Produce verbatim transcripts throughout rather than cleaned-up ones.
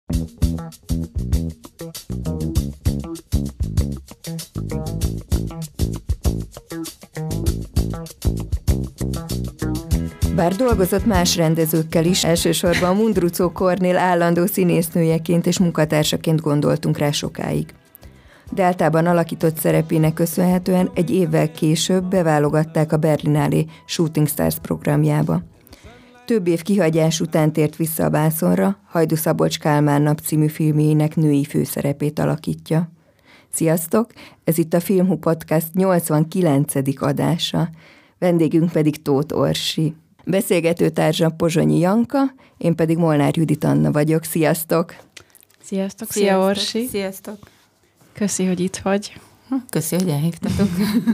Bár dolgozott más rendezőkkel is, elsősorban Mundruczó Kornél állandó színésznőjeként és munkatársaként gondoltunk rá sokáig. Deltában alakított szerepének köszönhetően egy évvel később beválogatták a Berlinale Shooting Stars programjába. Több év kihagyás után tért vissza a vászonra, Hajdú Szabolcs Kálmán nap című filmjének női főszerepét alakítja. Sziasztok! Ez itt a Filmhu Podcast nyolcvankilencedik adása, vendégünk pedig Tóth Orsi. Beszélgetőtársam Pozsonyi Janka, én pedig Molnár Judit Anna vagyok. Sziasztok! Sziasztok! Szia Orsi! Sziasztok! Köszi, hogy itt vagy. Köszi, hogy elhívtatok.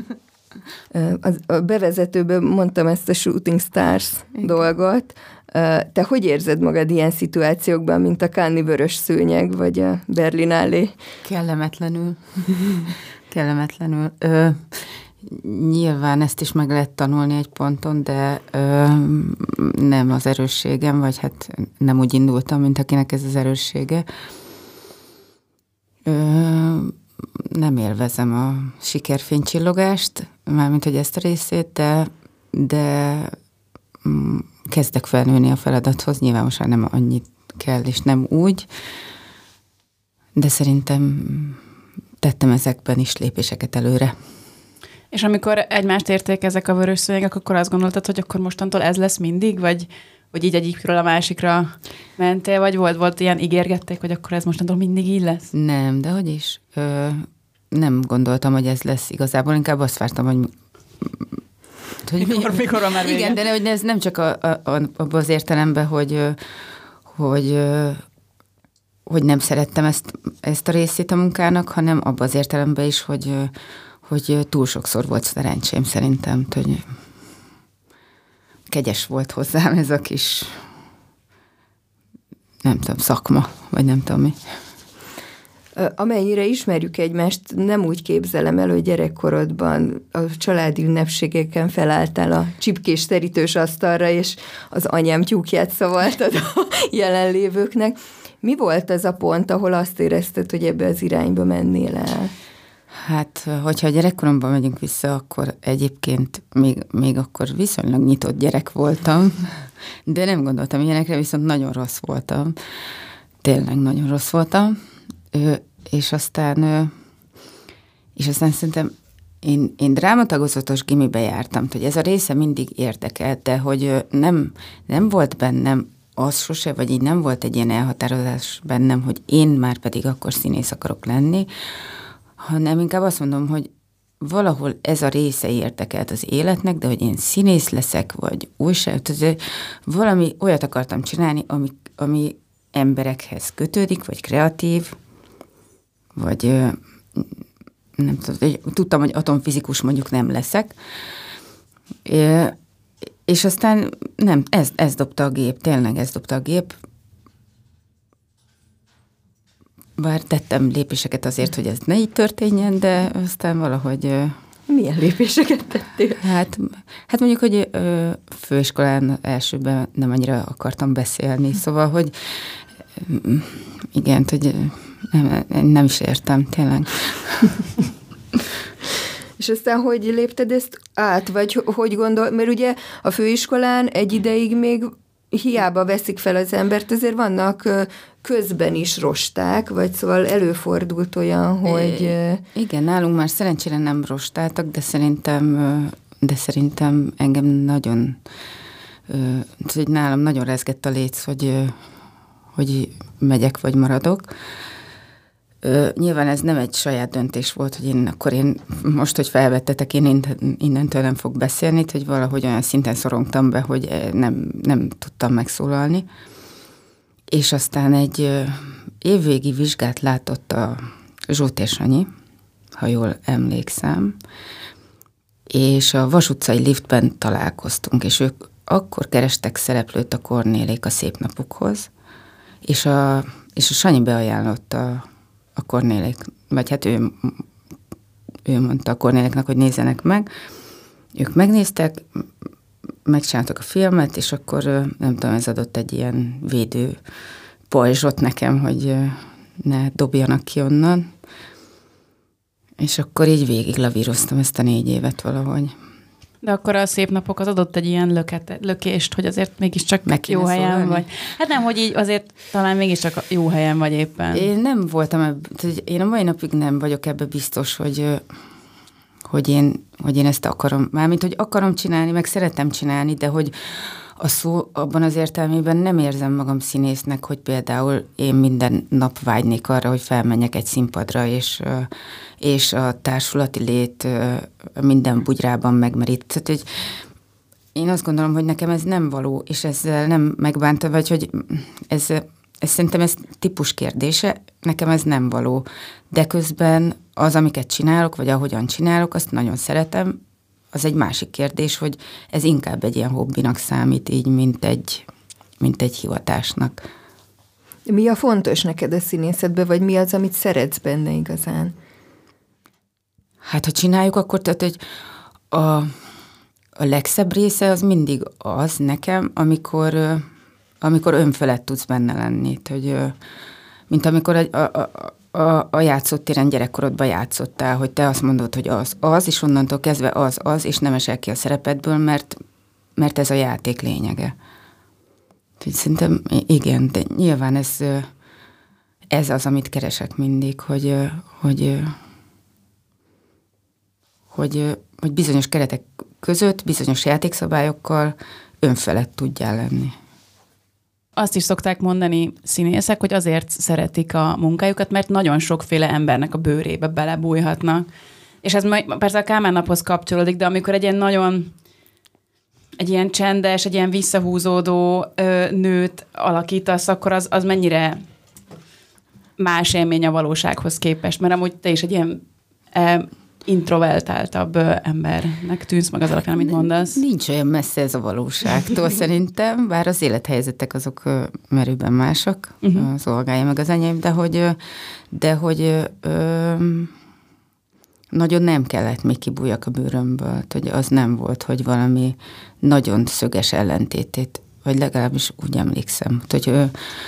A bevezetőben mondtam ezt a Shooting Stars Igen. dolgot. Te hogy érzed magad ilyen szituációkban, mint a Cannes-i Vörös Szőnyeg, vagy a Berlinale? Kellemetlenül. Kellemetlenül. Ö, nyilván ezt is meg lehet tanulni egy ponton, de ö, nem az erősségem, vagy hát nem úgy indultam, mint akinek ez az erőssége. Ö, nem élvezem a sikerfénycsillogást, mármint, hogy ezt a részét, de, de mm, kezdek felnőni a feladathoz, nyilván most nem annyit kell, és nem úgy, de szerintem tettem ezekben is lépéseket előre. És amikor egymást érték ezek a vörös szőnyegek, akkor azt gondoltad, hogy akkor mostantól ez lesz mindig, vagy hogy így egyikről a másikra mentél, vagy volt, volt ilyen, ígérgették, hogy akkor ez mostantól mindig így lesz? Nem, de hogy is. Ö, nem gondoltam, hogy ez lesz igazából, inkább azt vártam, hogy... hogy mikor, mikor van már vége? Igen, de ne, hogy ez nem csak a, a, a, abban az értelemben, hogy, hogy, hogy nem szerettem ezt, ezt a részét a munkának, hanem abban az értelemben is, hogy, hogy túl sokszor volt szerencsém szerintem, hogy kegyes volt hozzám ez a kis, nem tudom, szakma, vagy nem tudom mi. Amennyire ismerjük egymást, nem úgy képzelem el, hogy gyerekkorodban a családi ünnepségeken felálltál a csipkés terítős asztalra, és az anyám tyúkját szavaltad a jelenlévőknek. Mi volt az a pont, ahol azt érezted, hogy ebbe az irányba mennél el? Hát, hogyha a gyerekkoromban megyünk vissza, akkor egyébként még, még akkor viszonylag nyitott gyerek voltam, de nem gondoltam ilyenekre, viszont nagyon rossz voltam. Tényleg nagyon rossz voltam. És aztán, és aztán szerintem én, én drámatagozatos gimibe jártam, hogy ez a része mindig érdekelt, de hogy nem, nem volt bennem az sose, vagy így nem volt egy ilyen elhatározás bennem, hogy én már pedig akkor színész akarok lenni, hanem inkább azt mondom, hogy valahol ez a része érdekelt az életnek, de hogy én színész leszek, vagy újságíró, valami olyat akartam csinálni, ami, ami emberekhez kötődik, vagy kreatív, vagy nem tudom, tudtam, hogy atomfizikus mondjuk nem leszek, és aztán nem, ez, ez dobta a gép, tényleg ez dobta a gép. Bár tettem lépéseket azért, hogy ez ne így történjen, de aztán valahogy... Milyen lépéseket tettél? Hát, hát mondjuk, hogy főiskolán elsőben nem annyira akartam beszélni, szóval, hogy igen, hogy nem, nem is értem, tényleg. És aztán hogy lépted ezt át, vagy hogy gondol, mert ugye a főiskolán egy ideig még hiába veszik fel az embert, azért vannak közben is rosták, vagy szóval előfordult olyan, hogy... Igen, nálunk már szerencsére nem rostáltak, de szerintem, de szerintem engem nagyon, hogy nálam nagyon rezgett a léc, hogy, hogy megyek, vagy maradok. Nyilván ez nem egy saját döntés volt, hogy én akkor én most, hogy felvettetek, én innentől nem fog beszélni, hogy valahogy olyan szinten szorongtam be, hogy nem, nem tudtam megszólalni. És aztán egy évvégi vizsgát látott a Zsótér Sanyi, ha jól emlékszem, és a Vas utcai liftben találkoztunk, és ők akkor kerestek szereplőt a Kornélék a Szép napukhoz, és a, és a Sanyi beajánlotta a Kornélék, vagy hát ő, ő mondta a Kornéléknak, hogy nézzenek meg. Ők megnéztek, megcsináltak a filmet, és akkor nem tudom, ez adott egy ilyen védő pajzsot nekem, hogy ne dobjanak ki onnan. És akkor így végig lavíroztam ezt a négy évet valahogy. De akkor a szép napok az adott egy ilyen löket, lökést, hogy azért mégiscsak Meg jó kéne helyen szólalni? vagy. Hát nem, hogy így azért talán mégiscsak jó helyen vagy éppen. Én nem voltam ebben, én a mai napig nem vagyok ebbe biztos, hogy, hogy, én, hogy én ezt akarom. Mármint, hogy akarom csinálni, meg szeretem csinálni, de hogy a szó abban az értelmében nem érzem magam színésznek, hogy például én minden nap vágynék arra, hogy felmenjek egy színpadra, és, és a társulati lét minden bugyrában megmerít. Tehát, hogy én azt gondolom, hogy nekem ez nem való, és ezzel nem megbánta, vagy hogy ez, ez szerintem ez típus kérdése, nekem ez nem való. De közben az, amiket csinálok, vagy ahogyan csinálok, azt nagyon szeretem. Az egy másik kérdés, hogy ez inkább egy ilyen hobbinak számít így, mint egy, mint egy hivatásnak. Mi a fontos neked a színészetben, vagy mi az, amit szeretsz benne igazán? Hát, ha csináljuk, akkor tehát, hogy a, a legszebb része az mindig az nekem, amikor, amikor önfelett tudsz benne lenni. Hogy, mint amikor a, a, a, a játszótéren gyerekkorodban játszottál, hogy te azt mondod, hogy az, az, és onnantól kezdve az, az, és nem esel ki a szerepedből, mert, mert ez a játék lényege. Úgyhogy szerintem igen, de nyilván ez, ez az, amit keresek mindig, hogy, hogy, hogy, hogy bizonyos keretek között, bizonyos játékszabályokkal önfelett tudjál lenni. Azt is szokták mondani színészek, hogy azért szeretik a munkájukat, mert nagyon sokféle embernek a bőrébe belebújhatnak. És ez persze a Kálmán naphoz kapcsolódik, de amikor egy ilyen nagyon, egy ilyen csendes, egy ilyen visszahúzódó ö, nőt alakítasz, akkor az, az mennyire más élmény a valósághoz képest, mert amúgy te is egy ilyen e, introvertáltabb embernek tűnsz meg az alapján, amit mondasz. Nincs olyan messze ez a valóságtól szerintem, bár az élethelyzetek azok merőben mások, uh-huh. az Olgája meg az enyém, de hogy, de hogy ö, nagyon nem kellett még kibújjak a bőrömből, hogy az nem volt, hogy valami nagyon szöges ellentétét, vagy legalábbis úgy emlékszem, hogy ö,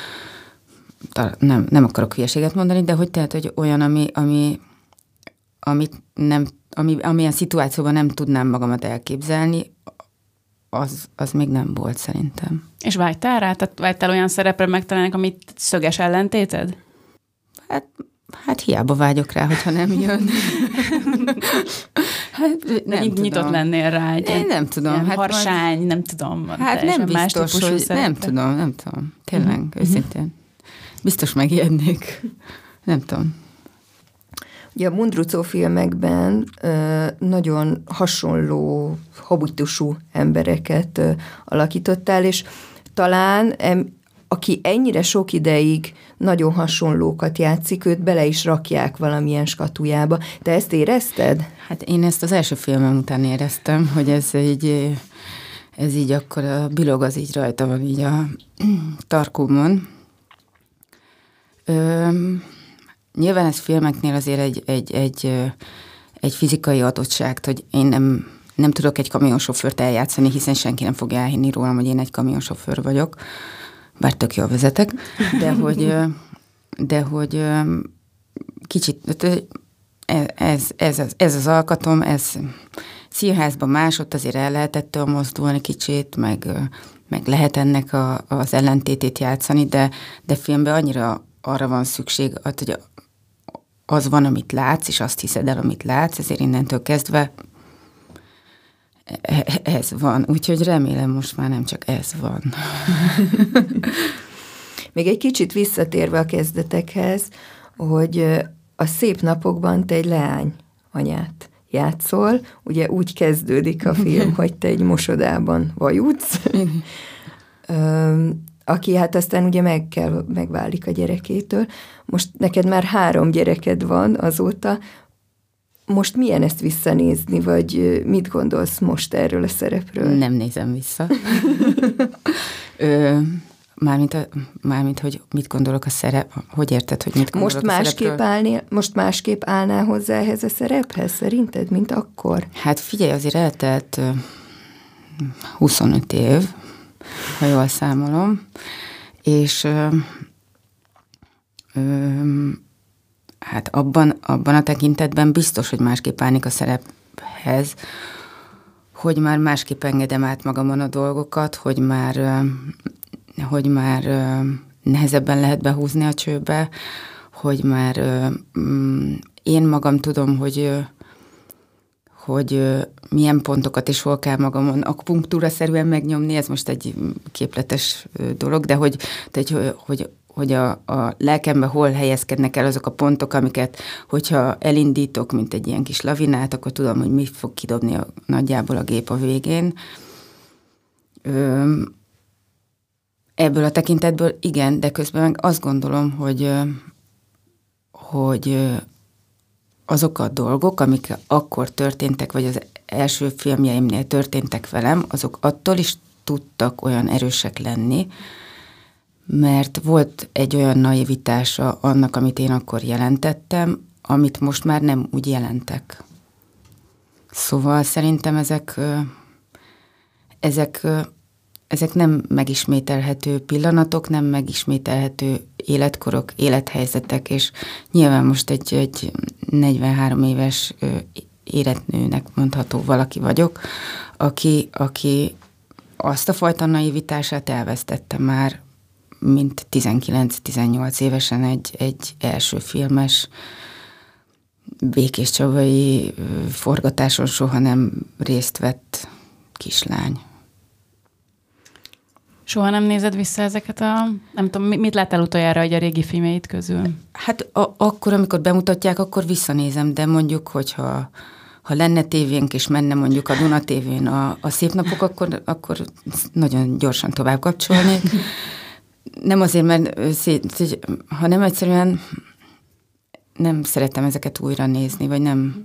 nem, nem akarok hülyeséget mondani, de hogy tehát, hogy olyan, ami, ami amit nem, ami, amilyen szituációban nem tudnám magamat elképzelni, az, az még nem volt szerintem. És vágytál rá? Tehát vágytál olyan szerepre megtalálni, amit szöges ellentéted? Hát, hát hiába vágyok rá, hogyha nem jön. hát, nem nyitott lennél rá egy Én nem tudom. Hát harsány, majd... nem tudom. Hát nem biztos, hogy szerepre. nem tudom, nem tudom. Tényleg, uh-huh. őszintén. Biztos megijednék. Nem tudom. Ugye a Mundruczó filmekben ö, nagyon hasonló habitusú embereket ö, alakítottál, és talán em, aki ennyire sok ideig nagyon hasonlókat játszik, őt bele is rakják valamilyen skatujába. Te ezt érezted? Hát én ezt az első filmem után éreztem, hogy ez így, ez így akkor a bilog az így rajta van így a tarkómon. Öm, Nyilván ez filmeknél azért egy, egy, egy, egy fizikai adottság, hogy én nem, nem tudok egy kamionsofőrt eljátszani, hiszen senki nem fogja elhinni rólam, hogy én egy kamionsofőr vagyok, bár tök jól vezetek, de hogy, de hogy kicsit, ez, ez, ez, ez az alkatom, ez színházban másott azért el lehetett mozdulni kicsit, meg, meg lehet ennek a, az ellentétét játszani, de, de filmben annyira arra van szükség, hogy az van, amit látsz, és azt hiszed el, amit látsz, ezért innentől kezdve ez van. Úgyhogy remélem most már nem csak ez van. Még egy kicsit visszatérve a kezdetekhez, hogy a szép napokban te egy leány anyát játszol, ugye úgy kezdődik a film, hogy te egy mosodában vajudsz, aki hát aztán ugye meg kell, megválik a gyerekétől. Most neked már három gyereked van azóta. Most milyen ezt visszanézni, vagy mit gondolsz most erről a szerepről? Nem nézem vissza. Ö, mármint, a, mármint, hogy mit gondolok a szerep, hogy érted, hogy mit gondolok most a másképp szerepről? Állnél, most másképp állnál hozzá ehhez a szerephez, szerinted, mint akkor? Hát figyelj, azért eltelt huszonöt év, ha jól számolom, és, Ö, hát abban, abban a tekintetben biztos, hogy másképp állnék a szerephez, hogy már másképp engedem át magamon a dolgokat, hogy már, hogy már nehezebben lehet behúzni a csőbe, hogy már én magam tudom, hogy, hogy milyen pontokat is hol kell magamon akupunktúraszerűen megnyomni, ez most egy képletes dolog, de hogy, hogy, hogy hogy a, a lelkemben hol helyezkednek el azok a pontok, amiket, hogyha elindítok, mint egy ilyen kis lavinát, akkor tudom, hogy mit fog kidobni a, nagyjából a gép a végén. Ö, ebből a tekintetből igen, de közben meg azt gondolom, hogy, hogy azok a dolgok, amik akkor történtek, vagy az első filmjeimnél történtek velem, azok attól is tudtak olyan erősek lenni, mert volt egy olyan naivitása annak, amit én akkor jelentettem, amit most már nem úgy jelentek. Szóval szerintem ezek, ezek, ezek nem megismételhető pillanatok, nem megismételhető életkorok, élethelyzetek, és nyilván most egy, egy negyvenhárom éves életnőnek mondható valaki vagyok, aki, aki azt a fajta naivitását elvesztette már, mint tizenkilenc-tizennyolc évesen egy, egy első filmes Békés Csabai forgatáson soha nem részt vett kislány. Soha nem nézed vissza ezeket a... Nem tudom, mit láttál utoljára a régi filmjeit közül? Hát a, akkor, amikor bemutatják, akkor visszanézem, de mondjuk, hogyha ha lenne tévénk és menne mondjuk a Duna tévén a, a szép napok, akkor, akkor nagyon gyorsan tovább kapcsolnék. Nem azért, mert szét, hanem egyszerűen nem szeretem ezeket újra nézni, vagy nem,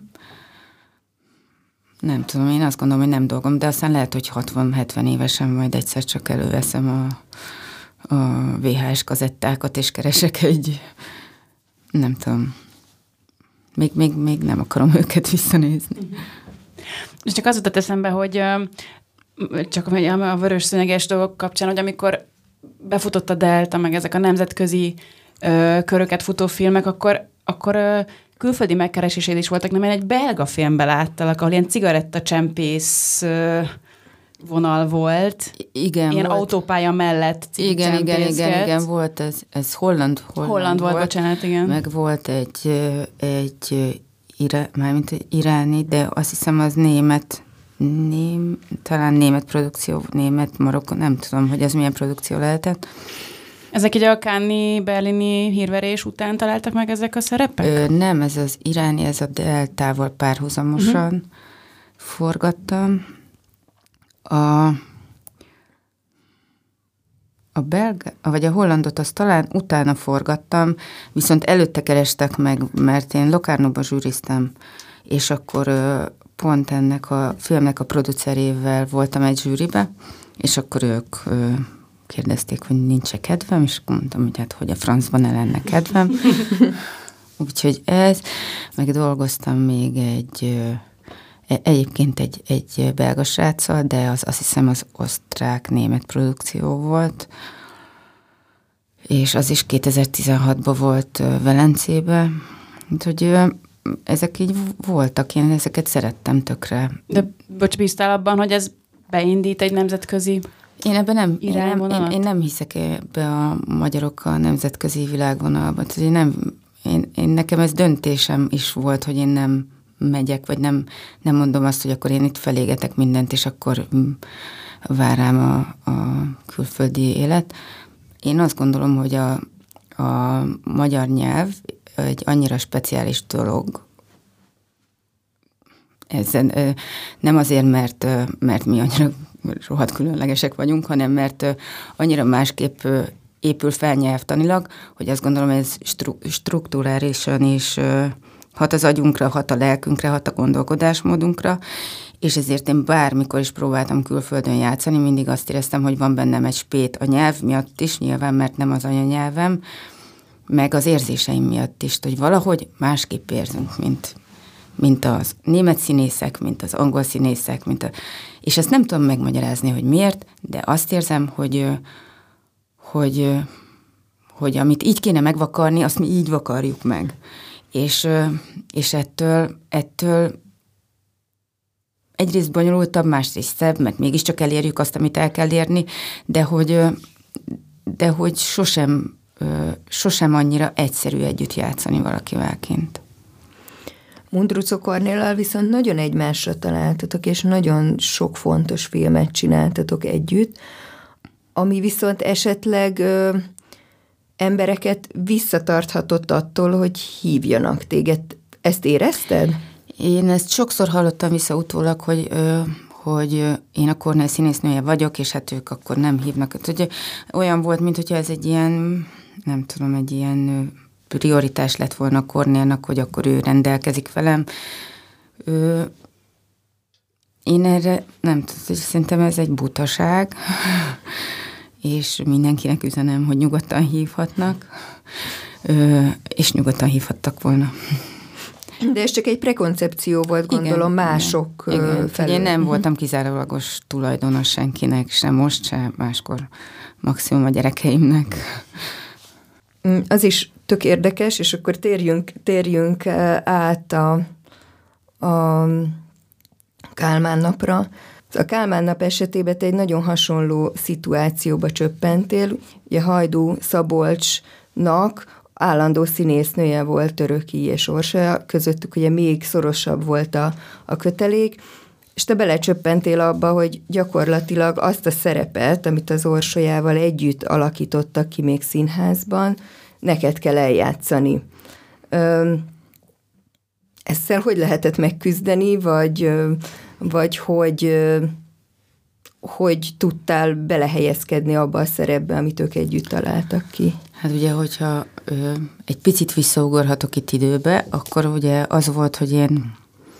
nem tudom, én azt gondolom, hogy nem dolgom, de aztán lehet, hogy hatvan-hetven évesen majd egyszer csak előveszem a, a vé há es kazettákat, és keresek egy, nem tudom, még, még, még nem akarom őket visszanézni. És csak az jutott eszembe, hogy csak a vörös szőnyeges dolgok kapcsán, hogy amikor befutott a Delta, meg ezek a nemzetközi ö, köröket futó filmek, akkor, akkor ö, külföldi megkereséséd is voltak, nem? Én egy belga filmbe láttalak, ahol ilyen cigarettacsempész ö, vonal volt. Igen, ilyen volt. Autópálya mellett igen, igen, igen, igen, volt, ez, ez Holland, Holland, Holland volt, volt, bocsánat, igen. Meg volt egy, egy ira, mármint iráni, de azt hiszem az német, Ném, talán német produkció, német, Marokko, nem tudom, hogy ez milyen produkció lehetett. Ezek így a Cannes-i, berlini hírverés után találtak meg ezek a szerepek? Ö, nem, ez az iráni, ez a Deltával párhuzamosan uh-huh. forgattam. A, a belga, vagy a hollandot azt talán utána forgattam, viszont előtte kerestek meg, mert én Locarnóba zsűriztem, és akkor pont ennek a filmnek a producerével voltam egy zsűribe, és akkor ők ö, kérdezték, hogy nincs-e kedvem, és mondtam, hogy hát, hogy a francban ne lenne kedvem. Úgyhogy ez, meg dolgoztam még egy, ö, egyébként egy, egy belga sráccal, de az azt hiszem az osztrák-német produkció volt, és az is kétezer-tizenhatban volt ö, Velencében, úgyhogy ö, ezek így voltak, én ezeket szerettem tökre. De bocs, bíztál abban, hogy ez beindít egy nemzetközi Én ebben nem, én nem, irányvonalat? én, én nem hiszek ebbe a magyarok a nemzetközi világvonalba. Én nem, én, én nekem ez döntésem is volt, hogy én nem megyek, vagy nem, nem mondom azt, hogy akkor én itt felégetek mindent, és akkor vár rám a, a külföldi élet. Én azt gondolom, hogy a, a magyar nyelv egy annyira speciális dolog, ezzel, nem azért, mert, mert mi annyira rohadt különlegesek vagyunk, hanem mert annyira másképp épül fel nyelvtanilag, hogy azt gondolom, ez stru- strukturálisan is hat az agyunkra, hat a lelkünkre, hat a gondolkodásmódunkra, és ezért én bármikor is próbáltam külföldön játszani, mindig azt éreztem, hogy van bennem egy spét a nyelv miatt is, nyilván, mert nem az anyanyelvem, meg az érzéseim miatt is, hogy valahogy másképp érzünk, mint, mint az német színészek, mint az angol színészek, mint a, és ezt nem tudom megmagyarázni, hogy miért, de azt érzem, hogy, hogy, hogy amit így kéne megvakarni, azt mi így vakarjuk meg. És, és ettől, ettől egyrészt bonyolultabb, másrészt szebb, mert mégiscsak elérjük azt, amit el kell érni, de hogy, de hogy sosem, sosem annyira egyszerű együtt játszani valakivel kint. Mundruczó Kornéllal viszont nagyon egymásra találtatok, és nagyon sok fontos filmet csináltatok együtt, ami viszont esetleg ö, embereket visszatarthatott attól, hogy hívjanak téged. Ezt érezted? Én ezt sokszor hallottam vissza utólag, hogy, ö, hogy én a Kornél színésznője vagyok, és hát ők akkor nem hívnak. Ugye, olyan volt, mint hogyha ez egy ilyen, nem tudom, egy ilyen prioritás lett volna a Kornélnak, hogy akkor ő rendelkezik velem. Ö, én erre nem tudom, szerintem ez egy butaság, és mindenkinek üzenem, hogy nyugodtan hívhatnak, ö, és nyugodtan hívhattak volna. De ez csak egy prekoncepció volt, gondolom, igen, mások igen, felől. Én nem voltam kizárólagos tulajdonos senkinek, sem most, sem máskor, maximum a gyerekeimnek. Az is tök érdekes, és akkor térjünk, térjünk át a, a Kálmán napra. A Kálmán nap esetében te egy nagyon hasonló szituációba csöppentél. Ugye Hajdú Szabolcsnak állandó színésznője volt Töröki és Orsolya, közöttük ugye még szorosabb volt a, a kötelék, és te belecsöppentél abba, hogy gyakorlatilag azt a szerepet, amit az Orsolyával együtt alakítottak ki még színházban, neked kell eljátszani. Ö, ezzel hogy lehetett megküzdeni, vagy, vagy hogy, hogy tudtál belehelyezkedni abba a szerepbe, amit ők együtt találtak ki? Hát ugye, hogyha ö, egy picit visszaugorhatok itt időbe, akkor ugye az volt, hogy én,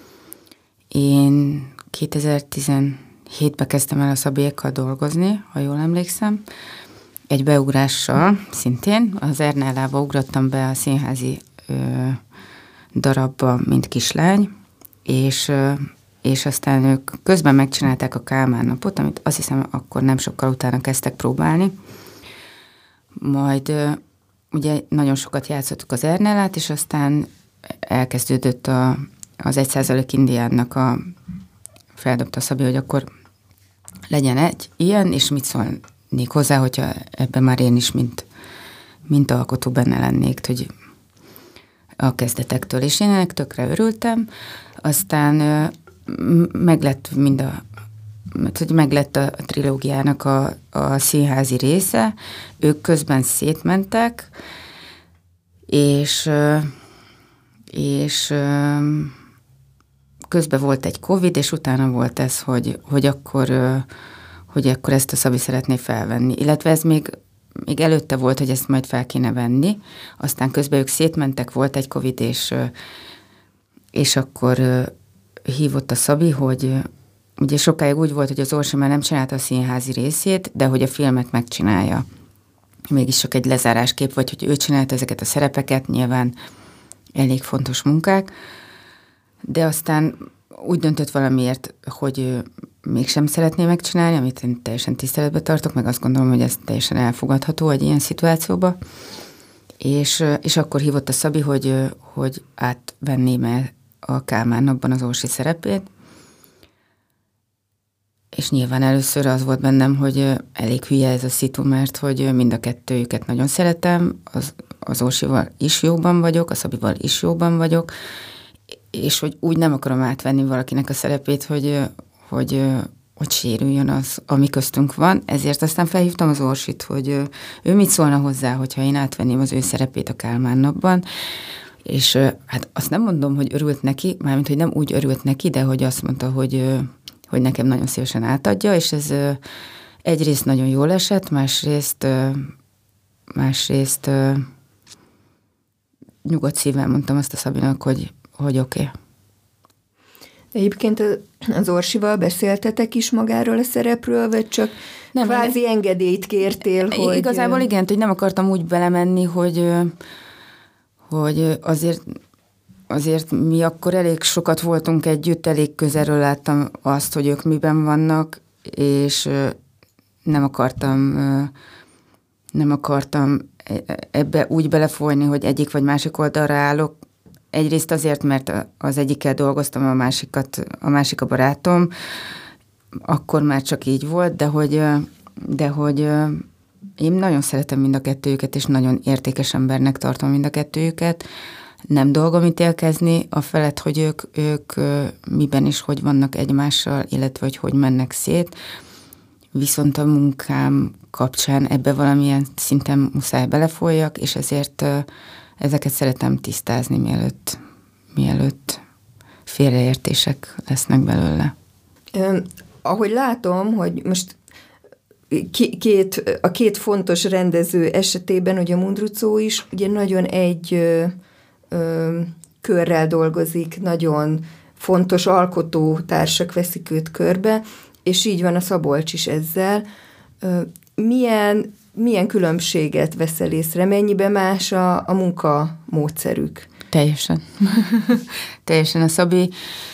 én kétezer-tizenhétben kezdtem el a Szabiékkal dolgozni, ha jól emlékszem, egy beugrással szintén, az Ernellába ugrottam be a színházi ö, darabba, mint kislány, és, ö, és aztán ők közben megcsinálták a Kálmán napot, amit azt hiszem akkor nem sokkal utána kezdtek próbálni. Majd ö, ugye nagyon sokat játszottuk az Ernellát, és aztán elkezdődött a, az egy százalék Indiánnak a feldobta Szabi, hogy akkor legyen egy ilyen, és mit szólnék hozzá, hogyha ebben már én is, mint, mint alkotó benne lennék, hogy a kezdetektől. És én ennek tökre örültem, aztán meglett mind a, hogy meglett a trilógiának a, a színházi része, ők közben szétmentek, és és közben volt egy Covid, és utána volt ez, hogy, hogy, akkor, hogy akkor ezt a Szabi szeretné felvenni. Illetve ez még, még előtte volt, hogy ezt majd fel kéne venni, aztán közben ők szétmentek, volt egy Covid, és, és akkor hívott a Szabi, hogy ugye sokáig úgy volt, hogy az Orsi már nem csinálta a színházi részét, de hogy a filmet megcsinálja. Mégis csak egy lezárásképp, vagy hogy ő csinálta ezeket a szerepeket, nyilván elég fontos munkák, de aztán úgy döntött valamiért, hogy mégsem szeretné megcsinálni, amit én teljesen tiszteletbe tartok, meg azt gondolom, hogy ez teljesen elfogadható egy ilyen szituációba, és, és akkor hívott a Szabi, hogy, hogy átvenném el a Kálmán napban az Orsi szerepét, és nyilván először az volt bennem, hogy elég hülye ez a szitu, mert hogy mind a kettőjüket nagyon szeretem, az, az Orsival is jóban vagyok, a Szabival is jóban vagyok, és hogy úgy nem akarom átvenni valakinek a szerepét, hogy, hogy, hogy sérüljön az, ami köztünk van, ezért aztán felhívtam az Orsit, hogy ő mit szólna hozzá, hogyha én átvenném az ő szerepét a Kálmán napban, és hát azt nem mondom, hogy örült neki, mármint, hogy nem úgy örült neki, de hogy azt mondta, hogy hogy nekem nagyon szívesen átadja, és ez ö, egyrészt nagyon jól esett, másrészt, ö, másrészt ö, nyugodt szívvel mondtam azt a Szabinak, hogy, hogy oké. Okay. Egyébként az Orsival beszéltetek is magáról a szerepről, vagy csak nem, kvázi nem. engedélyt kértél? Hogy... Igazából igen, hogy nem akartam úgy belemenni, hogy, hogy azért... Azért mi akkor elég sokat voltunk együtt, elég közelről láttam azt, hogy ők miben vannak, és nem akartam, nem akartam ebbe úgy belefolyni, hogy egyik vagy másik oldalra állok. Egyrészt azért, mert az egyikkel dolgoztam, a másikat, a másik a barátom, akkor már csak így volt, de hogy, de hogy én nagyon szeretem mind a kettőjüket, és nagyon értékes embernek tartom mind a kettőjüket. Nem dolgom ítélkezni a felett, hogy ők, ők miben is hogy vannak egymással, illetve hogy hogy mennek szét. Viszont a munkám kapcsán ebbe valamilyen szinten muszáj belefolyjak, és ezért ezeket szeretem tisztázni, mielőtt, mielőtt félreértések lesznek belőle. Ö, ahogy látom, hogy most két, a két fontos rendező esetében, hogy a Mundruczó is ugye nagyon egy ö, ö, körrel dolgozik, nagyon fontos alkotótársak veszik őt körbe, és így van a Szabolcs is ezzel. Ö, milyen, milyen különbséget veszel észre? Mennyiben más a, a munkamódszerük? Teljesen. Teljesen. A Szabi,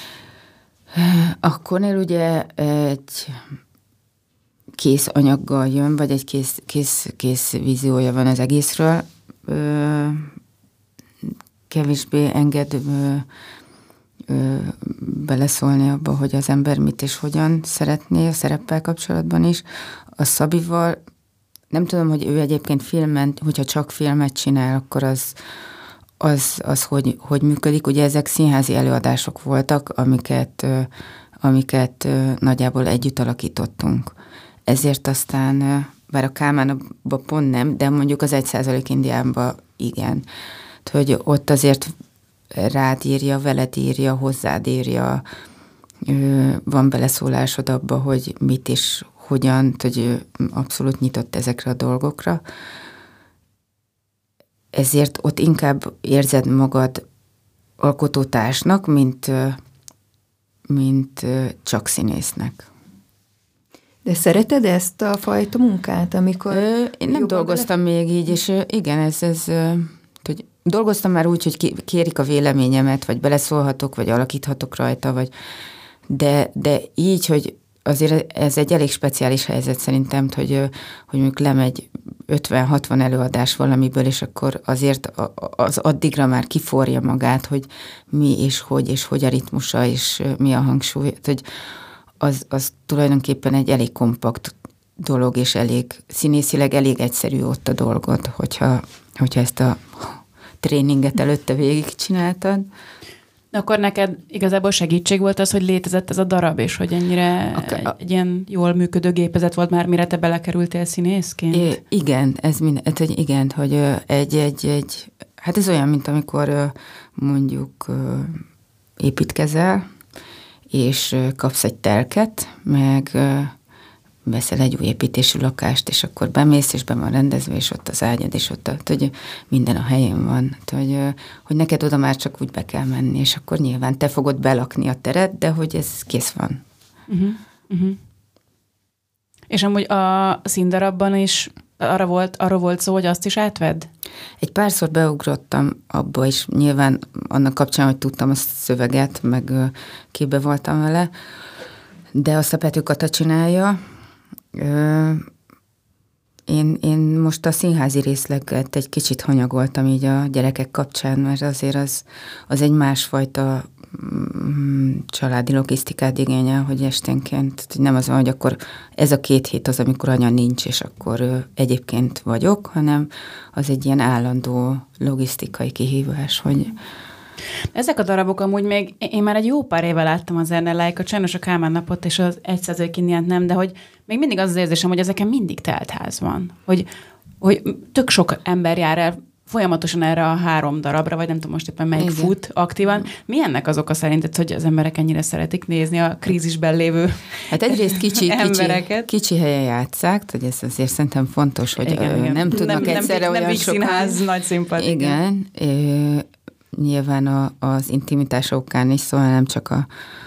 a Kornél ugye egy kész anyaggal jön, vagy egy kész, kész, kész víziója van az egészről. Ö, kevésbé enged ö, ö, beleszólni abba, hogy az ember mit és hogyan szeretné a szereppel kapcsolatban is. A Szabival nem tudom, hogy ő egyébként filmen, hogyha csak filmet csinál, akkor az, az, az hogy, hogy működik. Ugye ezek színházi előadások voltak, amiket, amiket nagyjából együtt alakítottunk. Ezért aztán, bár a Kálmánban pont nem, de mondjuk az egy százalék Indiánban igen. Hogy ott azért rád írja, veled írja, hozzád írja, van beleszólásod abba, hogy mit is, hogyan, hogy abszolút nyitott ezekre a dolgokra. Ezért ott inkább érzed magad alkotótársnak, mint, mint csak színésznek. De szereted ezt a fajta munkát, amikor... Ö, én nem dolgoztam bele? Még így, és igen, ez, ez hogy dolgoztam már úgy, hogy kérik a véleményemet, vagy beleszólhatok, vagy alakíthatok rajta, vagy de, de így, hogy azért ez egy elég speciális helyzet szerintem, hogy, hogy mondjuk lemegy ötven-hatvan előadás valamiből, és akkor azért az addigra már kiforja magát, hogy mi és hogy, és hogy a ritmusa, és mi a hangsúly, hogy az, az tulajdonképpen egy elég kompakt dolog, és elég színészileg elég egyszerű ott a dolgot, hogyha, hogyha ezt a tréninget előtte végigcsináltad. De akkor neked igazából segítség volt az, hogy létezett ez a darab, és hogy ennyire a, egy, egy ilyen jól működő gépezet volt már, mire te belekerültél színészként? É, igen, ez minden, ez egy, igen, hogy egy, egy, egy, hát ez olyan, mint amikor mondjuk építkezel, és kapsz egy telket, meg veszel egy új építésű lakást, és akkor bemész, és be van rendezve, és ott az ágyad, és ott, hogy minden a helyén van. Hogy, hogy neked oda már csak úgy be kell menni, és akkor nyilván te fogod belakni a teret, de hogy ez kész van. Uh-huh, uh-huh. És amúgy a színdarabban is arra volt, arra volt szó, hogy azt is átvedd? Egy párszor beugrottam abba is, nyilván annak kapcsán, hogy tudtam a szöveget, meg képbe voltam vele, de azt a Pető Kata csinálja. Én, én most a színházi részleget egy kicsit hanyagoltam így a gyerekek kapcsán, mert azért az, az egy másfajta családi logisztikát igényel, hogy esténként nem az van, hogy akkor ez a két hét az, amikor anya nincs, és akkor egyébként vagyok, hanem az egy ilyen állandó logisztikai kihívás, hogy... Ezek a darabok amúgy még, én már egy jó pár éve láttam az Ernelláikat, sajnos a Kálmán napot és az egy százalék Indiánt nem, de hogy még mindig az az érzésem, hogy ezeken mindig telt ház van. Hogy, hogy tök sok ember jár el folyamatosan erre a három darabra, vagy nem tudom most éppen melyik Igen. fut aktívan. Mi ennek az oka szerinted, hogy az emberek ennyire szeretik nézni a krízisben lévő Hát egyrészt kicsi, embereket? Kicsi, kicsi helyen játsszák, hogy ez azért szerintem fontos, hogy igen, igen. nem tudnak nem, egyszerre nem, olyan nem sokan. Színház, nagy színpad. Igen, igen. Nyilván a, az intimitás okán is, szóval nem csak a,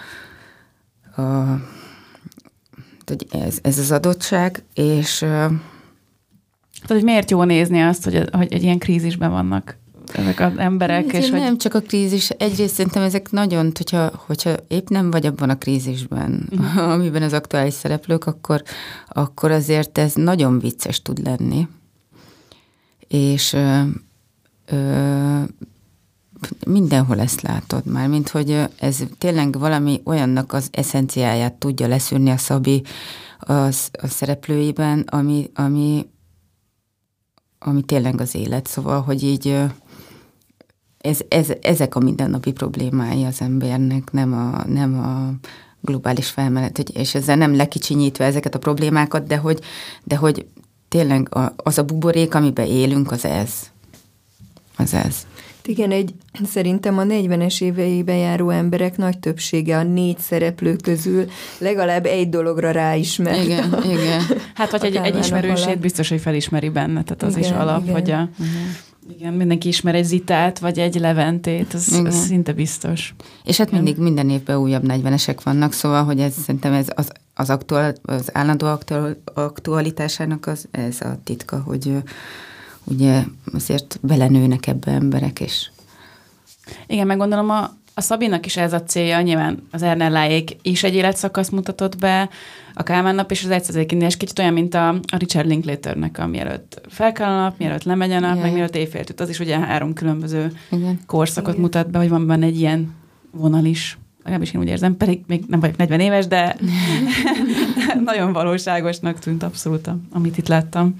a ez, ez az adottság, és... Tehát, hogy miért jó nézni azt, hogy, hogy egy ilyen krízisben vannak ezek az emberek? És nem hogy... csak a krízis, egyrészt szerintem ezek nagyon, hogyha, hogyha épp nem vagy abban a krízisben, uh-huh. amiben az aktuális szereplők, akkor, akkor azért ez nagyon vicces tud lenni. és ö, ö, mindenhol ezt látod már, mint hogy ez tényleg valami olyannak az eszenciáját tudja leszűrni a Szabi az, a szereplőiben, ami, ami, ami tényleg az élet. Szóval, hogy így ez, ez, ezek a mindennapi problémái az embernek, nem a, nem a globális felmenet, és ezzel nem lekicsinyítve ezeket a problémákat, de hogy, de hogy tényleg az a buborék, amiben élünk, az ez. Az ez. Igen, egy, szerintem a negyvenes éveiben járó emberek nagy többsége a négy szereplő közül legalább egy dologra ráismert. Igen, igen. Hát, vagy egy, egy ismerősét biztos, hogy felismeri benne, tehát az igen, is alap, igen. hogy a... Igen, mindenki ismer egy Zitát, vagy egy Leventét, az, az szinte biztos. És hát mindig minden évben újabb negyvenesek vannak, szóval, hogy ez szerintem ez az, az, aktuál, az állandó aktuál, aktualitásának az, ez a titka, hogy ugye azért belenőnek ebbe emberek is. Igen, meg gondolom a, a Szabinak is ez a célja, nyilván az Ernelláék is egy életszakaszt mutatott be, a Kálmán nap és az egyszerűen és kicsit olyan, mint a, a Richard Linklaternek, a mielőtt felkel a nap, mielőtt lemegy a nap, igen. meg mielőtt éjfélt üt. Az is ugye három különböző igen. korszakot igen. mutat be, hogy van benne egy ilyen vonal is. Legalábbis én úgy érzem, pedig még nem vagyok negyven éves, de nagyon valóságosnak tűnt abszolút, amit itt láttam.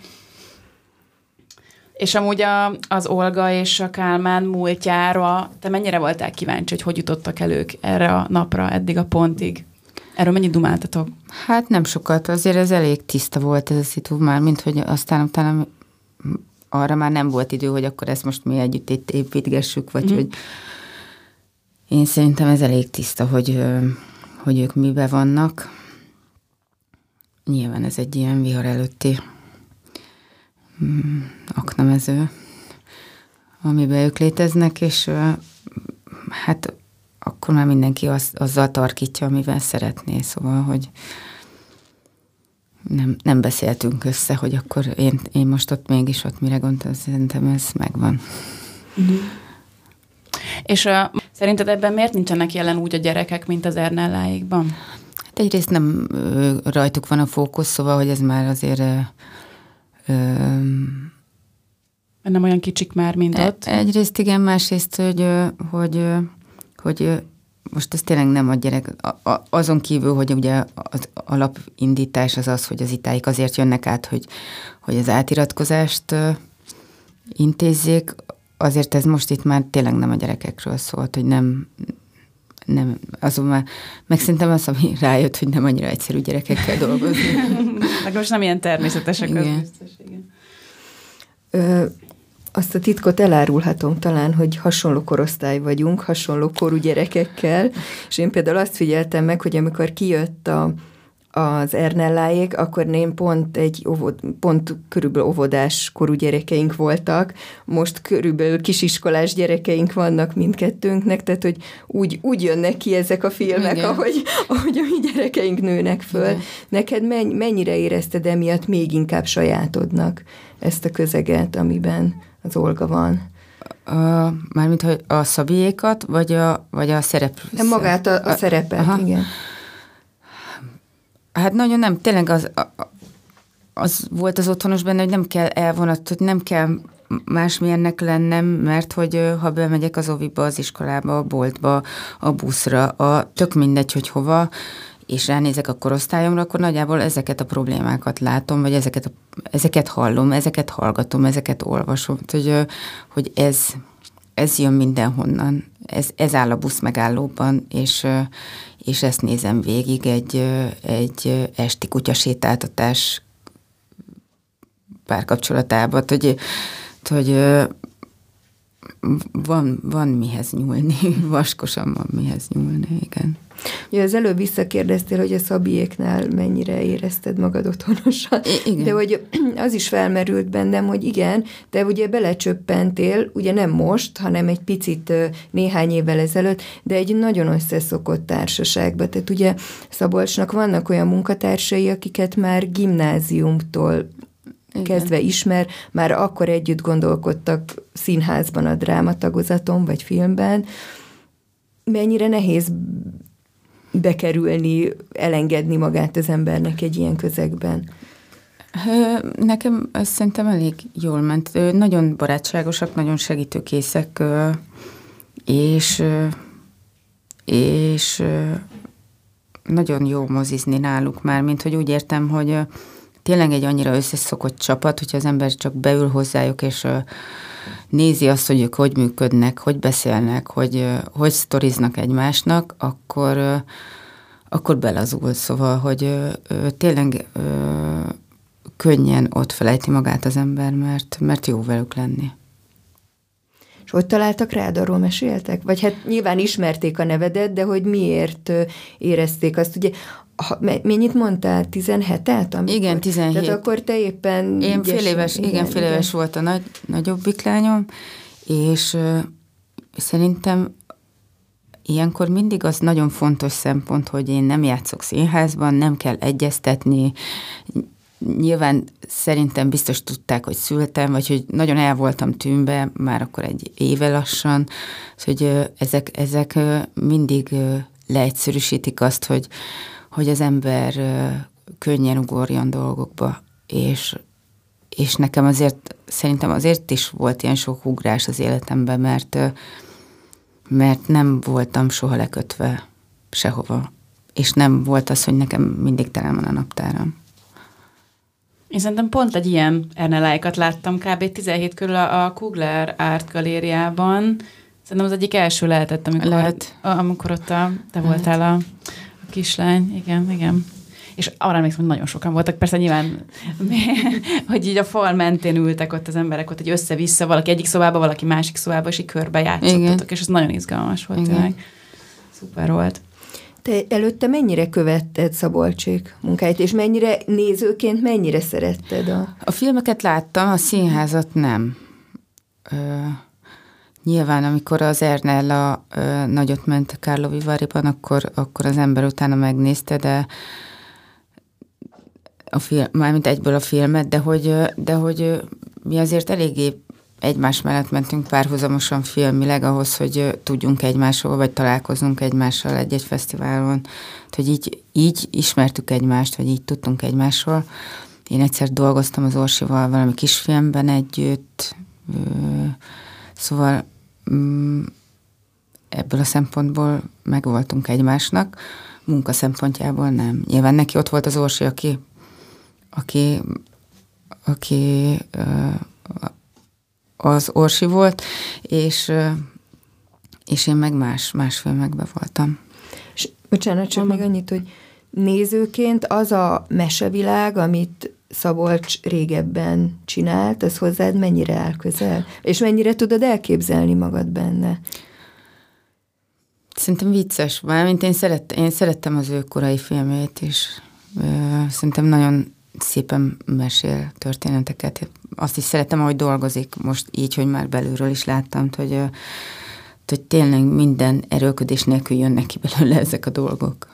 És amúgy a, az Olga és a Kálmán múltjára, te mennyire voltál kíváncsi, hogy hogy jutottak el ők erre a napra, eddig a pontig? Erről mennyit dumáltatok? Hát nem sokat, azért ez elég tiszta volt ez a szitu már, mint hogy aztán utána arra már nem volt idő, hogy akkor ezt most mi együtt itt építgessük, vagy mm. hogy én szerintem ez elég tiszta, hogy, hogy ők mibe vannak. Nyilván ez egy ilyen vihar előtti aknamező, amiben ők léteznek, és hát akkor már mindenki az, azzal tarkítja, amivel szeretné, szóval, hogy nem, nem beszéltünk össze, hogy akkor én, én most ott mégis ott mire gondolom, szerintem ez megvan. Uh-huh. És uh, szerinted ebben miért nincsenek jelen úgy a gyerekek, mint az Ernelláékban? Hát egyrészt nem ö, rajtuk van a fókusz, szóval, hogy ez már azért ö, ö, nem olyan kicsik már, mint ott. Egyrészt igen, másrészt, hogy, hogy, hogy most ez tényleg nem a gyerek, azon kívül, hogy ugye az alapindítás az az, hogy az itáik azért jönnek át, hogy, hogy az átiratkozást intézzék, azért ez most itt már tényleg nem a gyerekekről szólt, hogy nem, nem azon már, meg szerintem az, ami rájött, hogy nem annyira egyszerű gyerekekkel dolgozni. Meg most nem ilyen természetesek, igen. Az biztos, igen. Ö, azt a titkot elárulhatom talán, hogy hasonló korosztály vagyunk, hasonló korú gyerekekkel, és én például azt figyeltem meg, hogy amikor kijött a, az Ernelláék, akkor én pont egy óvod, pont körülbelül óvodás korú gyerekeink voltak, most körülbelül kisiskolás gyerekeink vannak mindkettőnknek, tehát hogy úgy, úgy jönnek ki ezek a filmek, ahogy, ahogy a mi gyerekeink nőnek föl. Igen. Neked mennyire érezted emiatt még inkább sajátodnak ezt a közeget, amiben az Olga van? Uh, mármint, hogy a Szabiékat, vagy a, vagy a szerep... Nem magát a, a, a szerepet, aha. igen. Hát nagyon nem, tényleg az, az volt az otthonos benne, hogy nem kell elvonat, hogy nem kell másmilyennek lennem, mert hogy ha bemegyek az oviba, az iskolába, a boltba, a buszra, a tök mindegy, hogy hova, és ránézek a korosztályomra, akkor nagyjából ezeket a problémákat látom, vagy ezeket, a, ezeket hallom, ezeket hallgatom, ezeket olvasom. Hogy, hogy ez, ez jön mindenhonnan. Ez, ez áll a busz megállóban, és, és ezt nézem végig egy, egy esti kutyasétáltatás párkapcsolatában, hogy, hogy van, van mihez nyúlni, vaskosan van mihez nyúlni, igen. Ja, az előbb visszakérdeztél, hogy a Szabiéknál mennyire érezted magad otthonosan. Igen. De hogy az is felmerült bennem, hogy igen, de ugye belecsöppentél, ugye nem most, hanem egy picit néhány évvel ezelőtt, de egy nagyon összeszokott társaságba. Tehát ugye Szabolcsnak vannak olyan munkatársai, akiket már gimnáziumtól igen. kezdve ismer, már akkor együtt gondolkodtak színházban a drámatagozaton, vagy filmben. Mennyire nehéz bekerülni, elengedni magát az embernek egy ilyen közegben? Nekem ez szerintem elég jól ment. Nagyon barátságosak, nagyon segítőkészek, és, és nagyon jó mozizni náluk már, mint hogy úgy értem, hogy tényleg egy annyira összeszokott csapat, hogyha az ember csak beül hozzájuk, és nézi azt, hogy ők hogy működnek, hogy beszélnek, hogy hogy sztoriznak egymásnak, akkor, akkor belazul. Szóval, hogy tényleg könnyen ott felejti magát az ember, mert, mert jó velük lenni. És hogy találtak rád, arról meséltek? Vagy hát nyilván ismerték a nevedet, de hogy miért érezték azt, ugye, ha, mennyit mondtál? tizenhetet? Amikor? Igen, tizenhét. Tehát akkor te éppen... Én fél éves, igen, igen, fél igen. éves volt a nagy, nagyobbik lányom, és uh, szerintem ilyenkor mindig az nagyon fontos szempont, hogy én nem játszok színházban, nem kell egyeztetni. Nyilván szerintem biztos tudták, hogy szültem, vagy hogy nagyon el voltam tűnbe, már akkor egy éve lassan, hogy ezek, ezek mindig leegyszerűsítik azt, hogy, hogy az ember könnyen ugorjon dolgokba, és, és nekem azért, szerintem azért is volt ilyen sok ugrás az életemben, mert, mert nem voltam soha lekötve sehova, és nem volt az, hogy nekem mindig tele van a naptáram. Én szerintem pont egy ilyen Erneláikat láttam kb. tizenhét körül a, a Kugler Art Galériában. Szerintem az egyik első lehetett, amikor, Lehet. a, amikor ott a, te Lehet. voltál a, a kislány. Igen, igen. És arra emlékszem, hogy nagyon sokan voltak. Persze nyilván, hogy így a fal mentén ültek ott az emberek, ott egy össze-vissza, valaki egyik szobába, valaki másik szobába, és így körbe játszottatok, és ez nagyon izgalmas volt. Tényleg. Szuper volt. Te előtte mennyire követted Szabolcsék munkáit, és mennyire nézőként mennyire szeretted a... A filmeket láttam, a színházat nem. Ö, nyilván, amikor az Ernella ö, nagyot ment a Carlo Vivariban, akkor, akkor az ember utána megnézte, de a film, mármint egyből a filmet, de hogy, de hogy mi azért eléggé egymás mellett mentünk párhuzamosan filmileg ahhoz, hogy tudjunk egymásról, vagy találkozunk egymással egy-egy fesztiválon. Hogy így, így ismertük egymást, vagy így tudtunk egymásról. Én egyszer dolgoztam az Orsival valami kisfilmben együtt, szóval ebből a szempontból megvoltunk egymásnak, munka szempontjából nem. Nyilván neki ott volt az Orsi, aki, aki, aki az Orsi volt, és, és én meg más, más filmekben voltam. És bocsánat, csak még annyit, hogy nézőként az a mesevilág, amit Szabolcs régebben csinált, az hozzád mennyire áll közel? És mennyire tudod elképzelni magad benne? Szerintem vicces. Mármint én, szeret, én szerettem az ő korai filmét, és ö, szerintem nagyon szépen mesél történeteket. Azt is szeretem, ahogy dolgozik most így, hogy már belülről is láttam, hogy, hogy tényleg minden erőlködés nélkül jönnek ki belőle ezek a dolgok.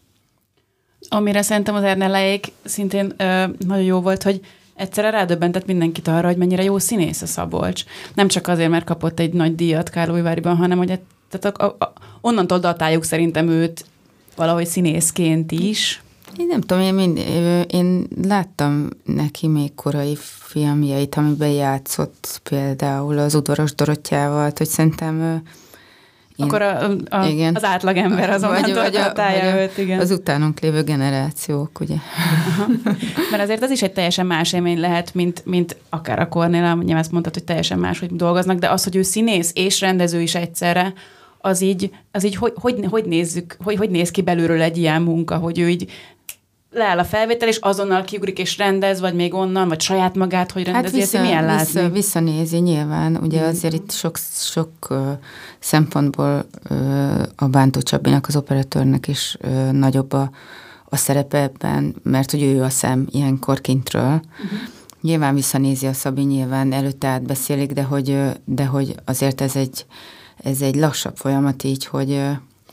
Amire szerintem az Ernelláék szintén ö, nagyon jó volt, hogy egyszerre rádöbbentett mindenkit arra, hogy mennyire jó színész a Szabolcs. Nem csak azért, mert kapott egy nagy díjat Kárlóiváriban, hanem hogy tehát a, a, a, onnantól datáljuk szerintem őt valahogy színészként is. Én nem tudom, én, mind, én láttam neki még korai filmjeit, amiben játszott például az Udvaros Dorottyával, hogy szerintem... Én, Akkor a, a, igen, az átlagember azonnantól datálja őt, igen. Az utánunk lévő generációk, ugye? Aha. Mert azért az is egy teljesen más élmény lehet, mint, mint akár a Kornél, nyilván ezt mondtad, hogy teljesen más, hogy dolgoznak, de az, hogy ő színész és rendező is egyszerre, az így, az így hogy, hogy, hogy nézzük, hogy, hogy néz ki belülről egy ilyen munka, hogy ő így leáll a felvétel, és azonnal kiugrik és rendez, vagy még onnan, vagy saját magát, hogy rendezi, hát vissza, ezt milyen látni? Vissza, visszanézi nyilván, ugye mm. azért itt sok, sok uh, szempontból uh, a Bántó Csabinak, az operatőrnek is uh, nagyobb a, a szerepe ebben, mert hogy ő a szem ilyenkor kintről. Mm-hmm. Nyilván visszanézi a Szabi, nyilván előtte átbeszélik, de hogy, de hogy azért ez egy, ez egy lassabb folyamat így, hogy,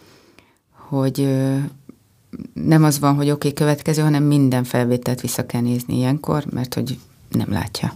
hogy nem az van, hogy oké, okay, következő, hanem minden felvételt vissza kell nézni ilyenkor, mert hogy nem látja.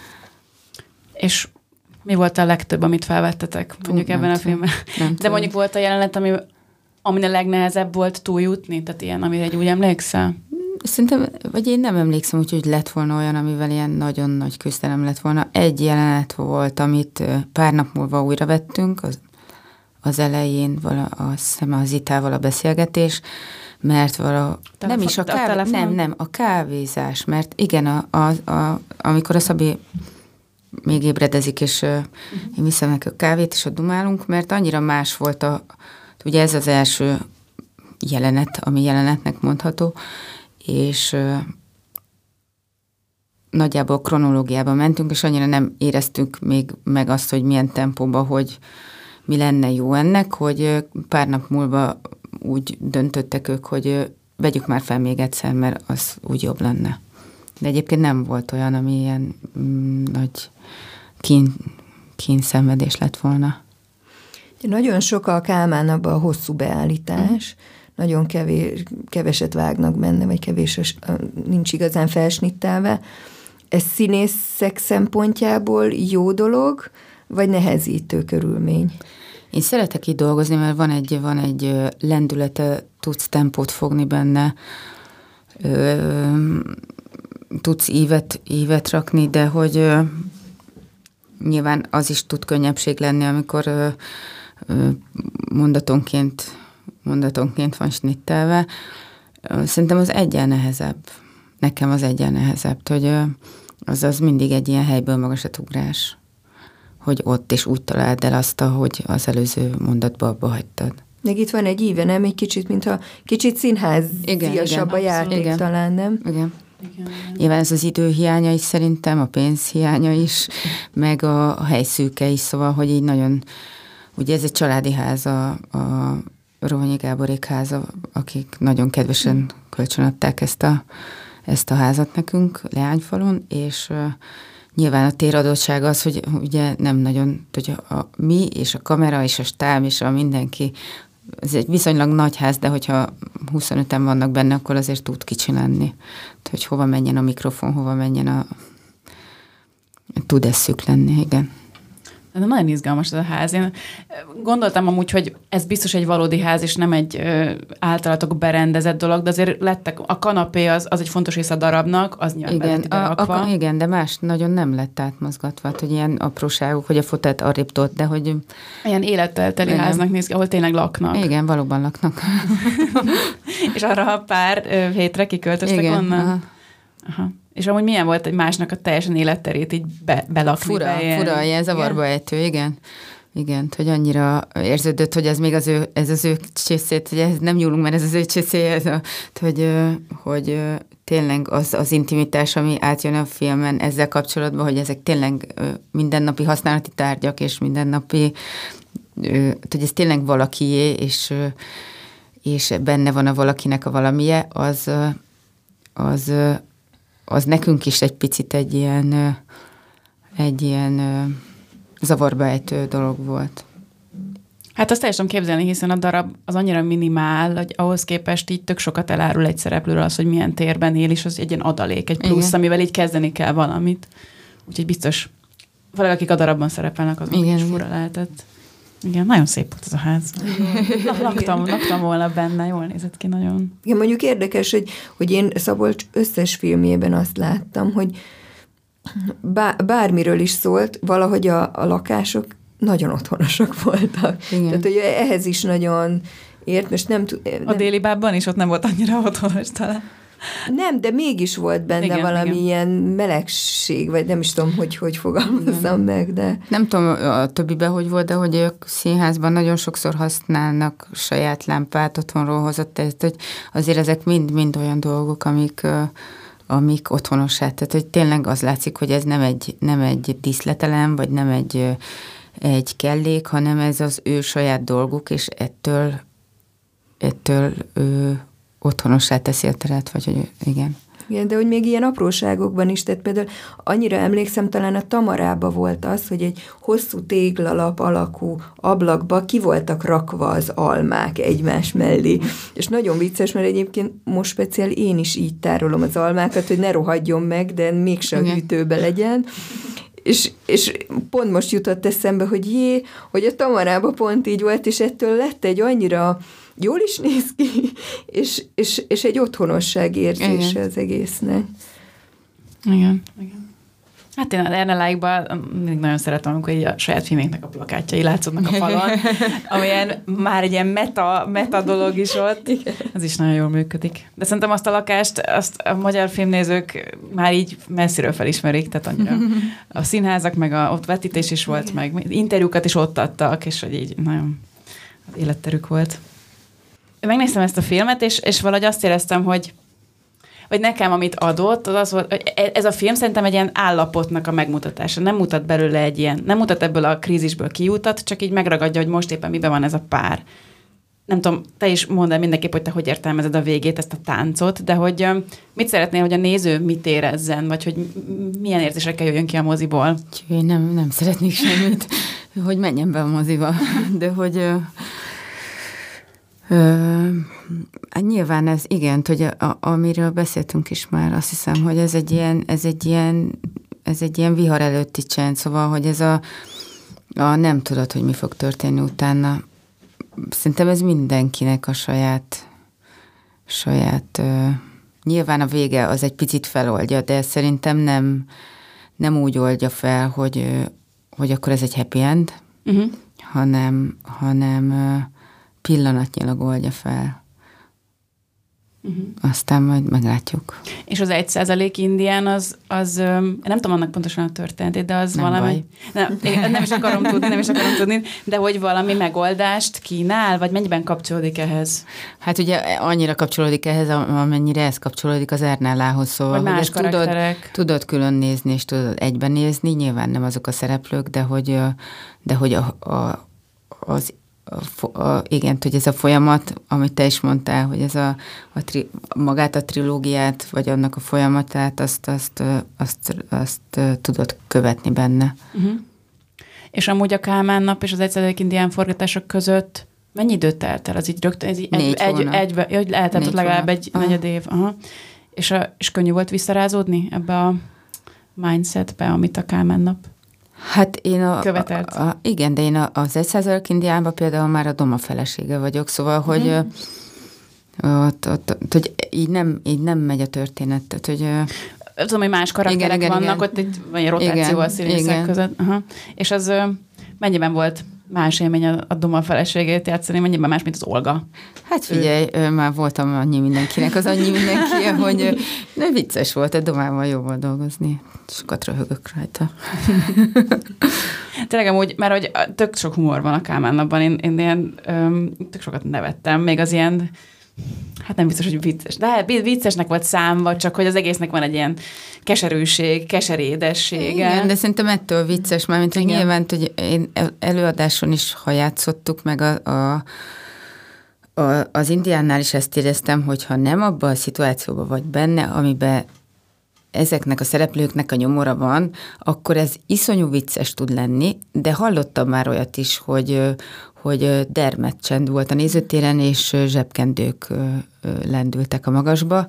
És mi volt a legtöbb, amit felvettetek mondjuk Fú, ebben a filmben? De tudom. Mondjuk volt a jelenet, ami, amin a legnehezebb volt túljutni? Tehát ilyen, amire egy úgy emlékszel? szerintem, vagy én nem emlékszem úgy, hogy lett volna olyan, amivel ilyen nagyon nagy küzdelem lett volna. Egy jelenet volt, amit pár nap múlva újra vettünk, az, az elején vala, azt hiszem az Zitával a beszélgetés, mert vala, nem is a, kávé, a nem, nem, a kávézás, mert igen, a, a, a, amikor a Szabi még ébredezik, és uh, én viszem neki a kávét, és ott dumálunk, mert annyira más volt a, ugye ez az első jelenet, ami jelenetnek mondható, és uh, nagyjából kronológiában mentünk, és annyira nem éreztünk még meg azt, hogy milyen tempóban, hogy mi lenne jó ennek, hogy pár nap múlva úgy döntöttek ők, hogy vegyük már fel még egyszer, mert az úgy jobb lenne. De egyébként nem volt olyan, ami ilyen mm, nagy kín, kínszenvedés lett volna. Nagyon sok a Kálmán abban a hosszú beállítás, mm. nagyon kevés, keveset vágnak benne, vagy kevés, nincs igazán felsnittelve. Ez színészek szempontjából jó dolog, vagy nehezítő körülmény? Én szeretek így dolgozni, mert van egy, van egy lendülete, tudsz tempót fogni benne, ö, tudsz ívet, ívet rakni, de hogy ö, nyilván az is tud könnyebbség lenni, amikor ö, ö, mondatonként, mondatonként van snittelve. Szerintem az egyen nehezebb. Nekem az egyen nehezebb, hogy ö, az, az mindig egy ilyen helyből magasat ugrás, hogy ott is úgy találd el azt, hogy az előző mondatba abba hagytad. Meg itt van egy íve, nem? Egy kicsit, mintha kicsit színháziasabb a játék igen. talán, nem? Igen. Igen. Nyilván ez az idő hiánya is szerintem, a pénz hiánya is, meg a, a helyszűke is, szóval, hogy így nagyon, ugye ez egy családi ház, a, a Rohanyi Gáborék háza, akik nagyon kedvesen kölcsönadták ezt a, ezt a házat nekünk Leányfalun, és nyilván a téradottság az, hogy ugye nem nagyon, hogy a mi és a kamera és a stáb és a mindenki, ez egy viszonylag nagy ház, de hogyha huszonöten vannak benne, akkor azért tud kicsi lenni. Hogy hova menjen a mikrofon, hova menjen a... Tud ez szűk lenni, igen. De nagyon izgalmas ez a ház. Én gondoltam amúgy, hogy ez biztos egy valódi ház, és nem egy ö, általatok berendezett dolog, de azért lettek, a kanapé az, az egy fontos része a darabnak, az nyilván igen, a, a, igen, de más nagyon nem lett átmozgatva, hogy ilyen apróságok, hogy a fotelt arrébb tolt, de hogy... Ilyen élettel teli háznak néz ki, ahol tényleg laknak. Igen, valóban laknak. És arra a pár ö, hétre kiköltöztek igen, onnan? Aha. Aha. És amúgy milyen volt egy másnak a teljesen életterét így be, belakni? Fura, be, fura, ilyen zavarba ejtő, igen. Igen, hogy annyira érződött, hogy ez még az ő, ez az ő csészét, hogy ez nem nyúlunk, mert ez az ő csészéje, ez a, hogy, hogy tényleg az, az intimitás, ami átjön a filmen ezzel kapcsolatban, hogy ezek tényleg mindennapi használati tárgyak, és mindennapi, hogy ez tényleg valakié, és, és benne van a valakinek a valamije, az, az az nekünk is egy picit egy ilyen, egy ilyen zavarba ejtő dolog volt. Hát azt teljesen képzelni, hiszen a darab az annyira minimál, hogy ahhoz képest így tök sokat elárul egy szereplőről az, hogy milyen térben él, és az egy ilyen adalék, egy plusz, igen. amivel így kezdeni kell valamit. Úgyhogy biztos, valaki, akik a darabban szerepelnek, azok is fura lehetett. Igen, nagyon szép volt ez a ház. Laktam, laktam volna benne, jól nézett ki nagyon. Igen, mondjuk érdekes, hogy, hogy én Szabolcs összes filmjében azt láttam, hogy bár, bármiről is szólt, valahogy a, a lakások nagyon otthonosak voltak. Igen. Tehát, hogy ehhez is nagyon ért, most nem tud... A Déli Bábban is ott nem volt annyira otthonos talán. Nem, de mégis volt benne igen, valami igen. ilyen melegség, vagy nem is tudom, hogy hogy fogalmazzam meg, de... Nem tudom a többiben, hogy volt, de hogy ők színházban nagyon sokszor használnak saját lámpát otthonról hozott, tehát hogy azért ezek mind-mind olyan dolgok, amik, amik otthonossá. Tehát, hogy tényleg az látszik, hogy ez nem egy, nem egy díszletelem, vagy nem egy, egy kellék, hanem ez az ő saját dolguk, és ettől, ettől ő otthonossá teszi a teret, vagy hogy igen. Igen, de hogy még ilyen apróságokban is, tehát például annyira emlékszem, talán a Tamarába volt az, hogy egy hosszú téglalap alakú ablakba ki voltak rakva az almák egymás mellé. És nagyon vicces, mert egyébként most speciál én is így tárolom az almákat, hogy ne rohadjon meg, de mégse a hűtőbe legyen. És, és pont most jutott eszembe, hogy jé, hogy a Tamarába pont így volt, és ettől lett egy annyira jól is néz ki, és, és, és egy otthonosság érzése igen. az egésznek. Igen, igen. Hát én Erne Like-ban mindig nagyon szeretem, amikor így a saját filméknek a plakátjai látszódnak a falon, amilyen már egy ilyen meta, meta dolog is ott. Igen. Ez is nagyon jól működik. De szerintem azt a lakást, azt a magyar filmnézők már így messziről felismerik, tehát annyira a színházak, meg a, ott vetítés is volt, igen. meg interjúkat is ott adtak, és hogy így nagyon életterük volt. Megnéztem ezt a filmet, és, és valahogy azt éreztem, hogy vagy nekem, amit adott, az az volt, hogy ez a film szerintem egy ilyen állapotnak a megmutatása. Nem mutat belőle egy ilyen, nem mutat ebből a krízisből kiutat, csak így megragadja, hogy most éppen miben van ez a pár. Nem tudom, te is mondd el mindenképp, hogy te hogy értelmezed a végét, ezt a táncot, de hogy mit szeretnél, hogy a néző mit érezzen, vagy hogy milyen érzésekkel jöjjön ki a moziból? Én nem, nem szeretnék semmit, hogy menjen be a moziba, de hogy... Ö, nyilván ez, igen, hogy a, a, amiről beszéltünk is már, azt hiszem, hogy ez egy ilyen, ez egy ilyen, ez egy ilyen vihar előtti csend, szóval, hogy ez a, a nem tudod, hogy mi fog történni utána. Szerintem ez mindenkinek a saját, saját, ö, nyilván a vége az egy picit feloldja, de szerintem nem, nem úgy oldja fel, hogy, hogy akkor ez egy happy end, uh-huh. hanem, hanem pillanatnyilag oldja fel. Uh-huh. Aztán majd meglátjuk. És az egy százalék indián, az, az nem tudom annak pontosan a történetét, de az nem valami... Nem, nem is akarom tudni, nem is akarom tudni, de hogy valami megoldást kínál, vagy mennyiben kapcsolódik ehhez? Hát ugye annyira kapcsolódik ehhez, amennyire ez kapcsolódik az Ernellához, szóval, vagy más tudod, tudod külön nézni, és tudod egyben nézni, nyilván nem azok a szereplők, de hogy, de hogy a, a, az A, a, igen, hogy ez a folyamat, amit te is mondtál, hogy ez a, a tri, magát a trilógiát, vagy annak a folyamatát, azt, azt, azt, azt, azt tudod követni benne. Uh-huh. És amúgy a Kálmán nap és az egy százalék indián forgatások között mennyi időt telt el? Az így rögtön, ez így egy, egy, egybe, hogy lehetett ott legalább hónap. Egy negyed év. Aha. És, a, és könnyű volt visszarázódni ebbe a mindsetbe, amit a Kálmán nap Hát én a, követelt. A, a, igen, de én a, az egy százalék indiánban például már a Doma felesége vagyok, szóval, hogy, mm. ott, ott, ott, hogy így, nem, így nem megy a történet. Tehát, hogy, tudom, hogy más karakterek igen, vannak, igen. Ott egy, vagy egy rotáció a színészek között. Aha. És az mennyiben volt más élmény a, a Doma feleségét játszani, mennyiben más, mint az Olga? Hát figyelj, ő... már voltam annyi mindenkinek, az annyi mindenki, hogy ne vicces volt, a Domával jó volt dolgozni. Sokat röhögök rajta. Tényleg amúgy, mert hogy tök sok humor van a Kálmán napban, én, én ilyen öm, tök sokat nevettem, még az ilyen, hát nem biztos, hogy vicces, de viccesnek volt számva, csak hogy az egésznek van egy ilyen keserűség, keserédessége. Igen, de szerintem ettől vicces, már mint hogy nyilván, hogy én előadáson is, ha játszottuk, meg a, a, a, az indiánnál is ezt éreztem, hogy ha nem abban a szituációban vagy benne, amiben ezeknek a szereplőknek a nyomora van, akkor ez iszonyú vicces tud lenni, de hallottam már olyat is, hogy, hogy dermed csend volt a nézőtéren, és zsebkendők lendültek a magasba.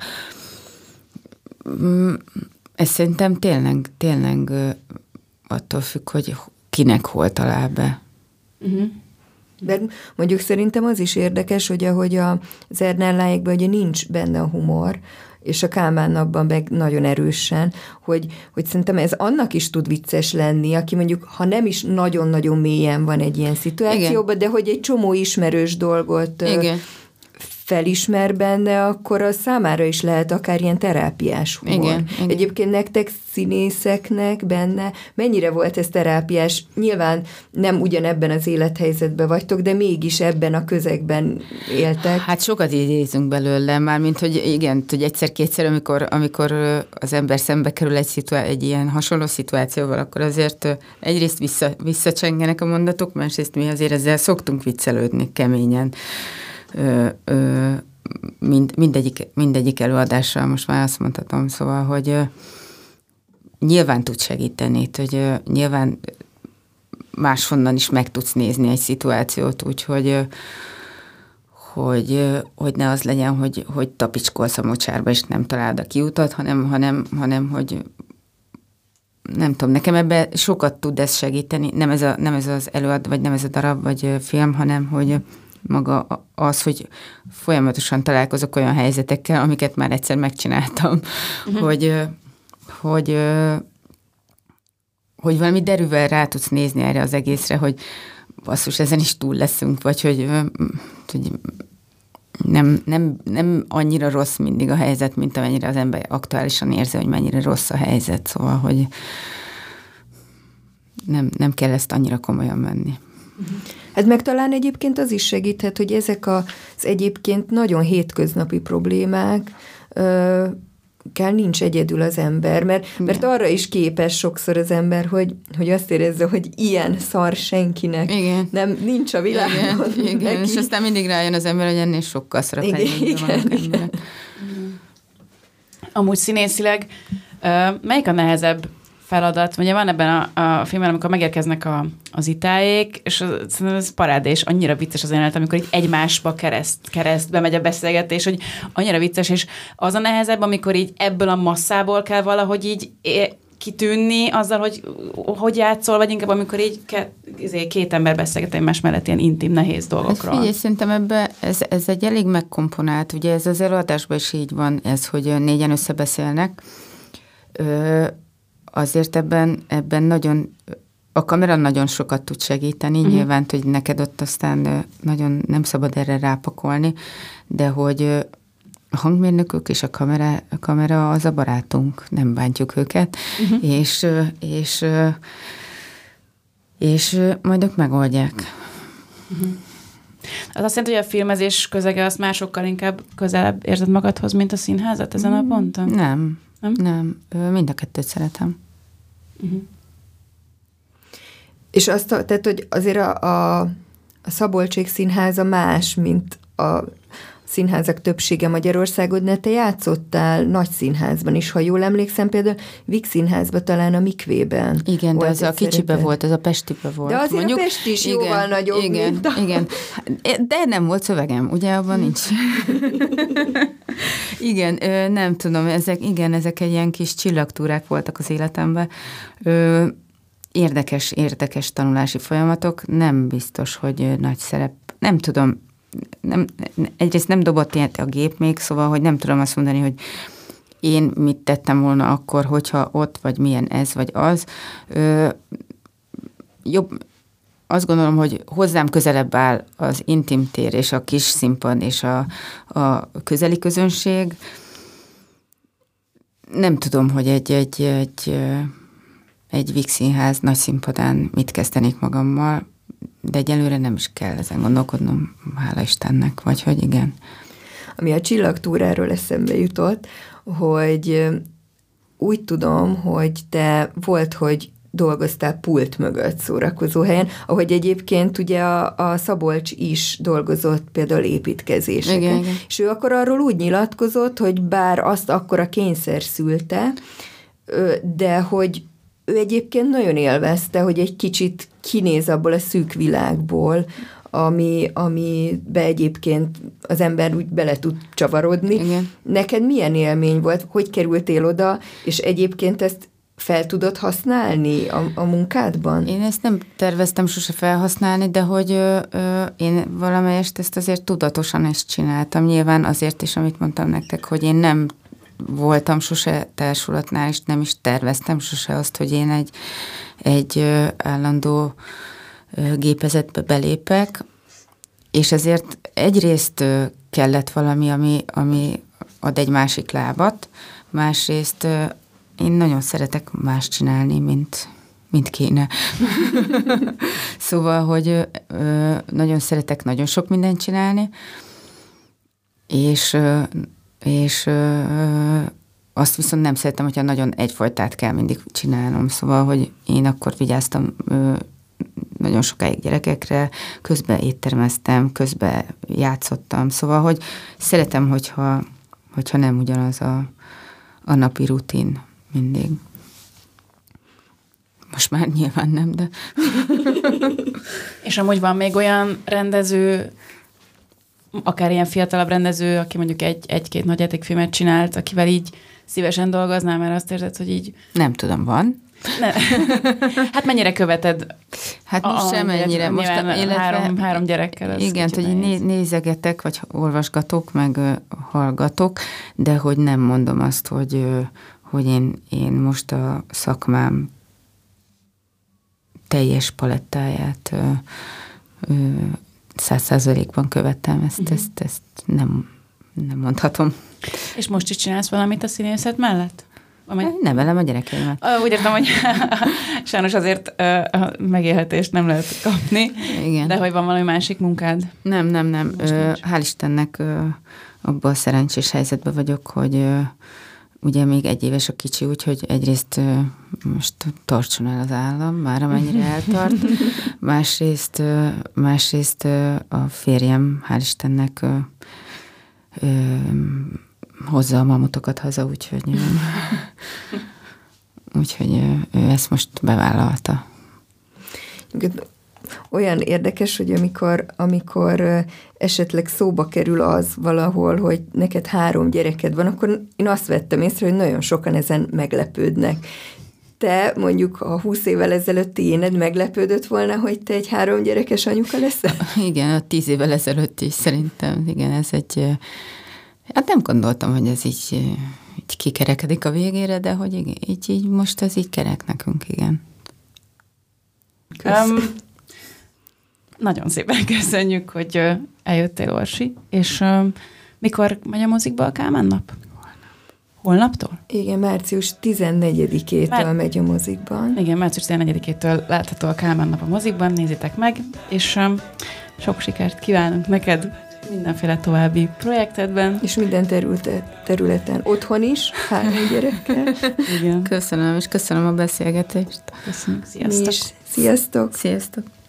Ez szerintem tényleg, tényleg attól függ, hogy kinek hol talál be. Uh-huh. De mondjuk szerintem az is érdekes, hogy ahogy az Ernelláékban ugye nincs benne a humor, és a Kálmán napban meg nagyon erősen, hogy, hogy szerintem ez annak is tud vicces lenni, aki mondjuk, ha nem is nagyon-nagyon mélyen van egy ilyen szituációban, igen. de hogy egy csomó ismerős dolgot igen. felismer benne, akkor az számára is lehet akár ilyen terápiás humor. Igen, igen. Egyébként nektek színészeknek benne mennyire volt ez terápiás? Nyilván nem ugyanebben az élethelyzetben vagytok, de mégis ebben a közegben éltek. Hát sokat idézünk belőle, mármint, hogy igen, hogy egyszer-kétszer, amikor, amikor az ember szembe kerül egy, szituá- egy ilyen hasonló szituációval, akkor azért egyrészt vissza, visszacsengenek a mondatok, másrészt mi azért ezzel szoktunk viccelődni keményen. Ö, ö, mind, mindegyik, mindegyik előadással most már azt mondhatom, szóval, hogy ö, nyilván tud segíteni, hogy ö, nyilván máshonnan is meg tudsz nézni egy szituációt, úgyhogy ö, hogy, ö, hogy ne az legyen, hogy, hogy tapicskolsz a mocsárba, és nem találod a kiutat, hanem, hanem, hanem hogy nem tudom, nekem ebben sokat tud ez segíteni, nem ez, a, nem ez az előad, vagy nem ez a darab, vagy film, hanem hogy maga az, hogy folyamatosan találkozok olyan helyzetekkel, amiket már egyszer megcsináltam, uh-huh. hogy, hogy, hogy valami derűvel rá tudsz nézni erre az egészre, hogy basszus, ezen is túl leszünk, vagy hogy, hogy nem, nem, nem annyira rossz mindig a helyzet, mint amennyire az ember aktuálisan érzi, hogy mennyire rossz a helyzet, szóval, hogy nem, nem kell ezt annyira komolyan venni. Hát meg talán egyébként az is segíthet, hogy ezek az egyébként nagyon hétköznapi problémák ö, kell nincs egyedül az ember, mert, mert arra is képes sokszor az ember, hogy, hogy azt érezze, hogy ilyen szar senkinek igen. nem nincs a világon. Igen, igen. És aztán mindig rájön az ember, hogy ennél sokkal szarabb. Amúgy színészileg melyik a nehezebb feladat? Ugye van ebben a, a filmben, amikor megérkeznek a, az itályék, és az, szerintem ez parádé, és annyira vicces az jelenet, amikor így egymásba kereszt, keresztbe megy a beszélgetés, hogy annyira vicces, és az a nehezebb, amikor így ebből a masszából kell valahogy így é- kitűnni azzal, hogy hogy játszol, vagy inkább amikor így ke, két ember beszélget egymás mellett ilyen intim, nehéz dolgokról. Figyelj, szerintem ebben ez, ez egy elég megkomponált, ugye ez az előadásban is így van, ez, hogy négyen összebeszélnek. Ö, azért ebben, ebben nagyon, a kamera nagyon sokat tud segíteni, uh-huh. nyilván, hogy neked ott aztán nagyon nem szabad erre rápakolni, de hogy a hangmérnökök és a kamera, a kamera az a barátunk, nem bántjuk őket, uh-huh. és, és, és majd ők megoldják. Uh-huh. Az azt jelenti, hogy a filmezés közege azt már sokkal inkább közelebb érzed magadhoz, mint a színházat ezen a ponton? Nem. Nem? Nem. Mind a kettőt szeretem. Uh-huh. És azt, tehát, hogy azért a, a, a Szabolcsék színháza más, mint a színházak többsége Magyarországon, de te játszottál nagy színházban is, ha jól emlékszem, például Víg színházban, talán a Mikvében. Igen, de az a kicsibe volt, az a Pestibe volt. De azért mondjuk, a Pest is igen, jóval nagyobb, igen, mint a... Igen, de nem volt szövegem, ugye abban nincs. Igen, nem tudom, ezek, igen, ezek egy ilyen kis csillagtúrák voltak az életemben. Érdekes, érdekes tanulási folyamatok, nem biztos, hogy nagy szerep, nem tudom, nem, egyrészt nem dobott ilyet a gép még, szóval, hogy nem tudom azt mondani, hogy én mit tettem volna akkor, hogyha ott, vagy milyen ez, vagy az. Ö, jobb, azt gondolom, hogy hozzám közelebb áll az intim tér, és a kis színpad, és a, a közeli közönség. Nem tudom, hogy egy, egy, egy, egy Víg színház nagy színpadán mit kezdenék magammal, de egyelőre nem is kell ezen gondolkodnom, hála Istennek, vagy hogy igen. Ami a csillagtúráról eszembe jutott, hogy úgy tudom, hogy te volt, hogy dolgoztál pult mögött szórakozó helyen, ahogy egyébként ugye a, a Szabolcs is dolgozott például építkezéseken. Igen, igen. És ő akkor arról úgy nyilatkozott, hogy bár azt akkor a kényszer szülte, de hogy ő egyébként nagyon élvezte, hogy egy kicsit kinéz abból a szűk világból, ami, amibe egyébként az ember úgy bele tud csavarodni. Igen. Neked milyen élmény volt? Hogy kerültél oda, és egyébként ezt fel tudod használni a, a munkádban? Én ezt nem terveztem sose felhasználni, de hogy ö, ö, én valamelyest ezt azért tudatosan ezt csináltam. Nyilván azért is, amit mondtam nektek, hogy én nem voltam sose társulatnál, és nem is terveztem sose azt, hogy én egy, egy ö, állandó ö, gépezetbe belépek, és ezért egyrészt ö, kellett valami, ami, ami ad egy másik lábat, másrészt ö, én nagyon szeretek más csinálni, mint, mint kéne. Szóval, hogy ö, nagyon szeretek nagyon sok mindent csinálni, és, ö, és ö, azt viszont nem szeretem, hogyha nagyon egyfajtát kell mindig csinálnom. Szóval, hogy én akkor vigyáztam ö, nagyon sokáig gyerekekre, közben éttermeztem, közben játszottam. Szóval, hogy szeretem, hogyha, hogyha nem ugyanaz a, a napi rutin mindig. Most már nyilván nem, de... És amúgy van még olyan rendező, akár ilyen fiatalabb rendező, aki mondjuk egy, egy-két nagyjátékfilmet csinált, akivel így szívesen dolgoznál, mert azt érzed, hogy így... Nem tudom, van. Ne. Hát mennyire követed? Hát most sem ennyire. Most a, illetve, három, három gyerekkel. Igen, hogy né- nézegetek, vagy olvasgatok, meg uh, hallgatok, de hogy nem mondom azt, hogy, uh, hogy én, én most a szakmám teljes palettáját száz százalékban követtem. Ezt, uh-huh. ezt, ezt nem, nem mondhatom. És most is csinálsz valamit a színészet mellett? Amely... Nevelem a gyerekeimet. Úgy értem, hogy sajnos azért a megélhetést nem lehet kapni, igen. De hogy van valami másik munkád? Nem, nem, nem. Ö, hál' Istennek abban a szerencsés helyzetben vagyok, hogy ö, ugye még egy éves a kicsi, úgyhogy egyrészt ö, most tartson el az állam, már amennyire eltart. Másrészt, ö, másrészt ö, a férjem, hál' Istennek ö, ö, hozza a mamutokat haza, úgyhogy, úgyhogy ő ezt most bevállalta. Olyan érdekes, hogy amikor, amikor esetleg szóba kerül az valahol, hogy neked három gyereked van, akkor én azt vettem észre, hogy nagyon sokan ezen meglepődnek. Te mondjuk, ha húsz évvel ezelőtti éned meglepődött volna, hogy te egy három gyerekes anyuka leszel? Igen, a tíz évvel ezelőtt is szerintem. Igen, ez egy... Hát nem gondoltam, hogy ez így, így kikerekedik a végére, de hogy így, így most ez így kerek nekünk, igen. Um, nagyon szépen köszönjük, hogy eljöttél, Orsi, és um, mikor megy a mozikba a Kálmán nap? Holnaptól? Igen, március tizennegyedikétől Már... megy a mozikban. Igen, március tizennegyedikétől látható a Kálmán nap a mozikban, nézzétek meg, és um, sok sikert kívánunk neked mindenféle további projektedben. És minden területe, területen. Otthon is, három gyerekkel. Igen. Köszönöm, és köszönöm a beszélgetést. Köszönjük, sziasztok. Sziasztok. Sziasztok.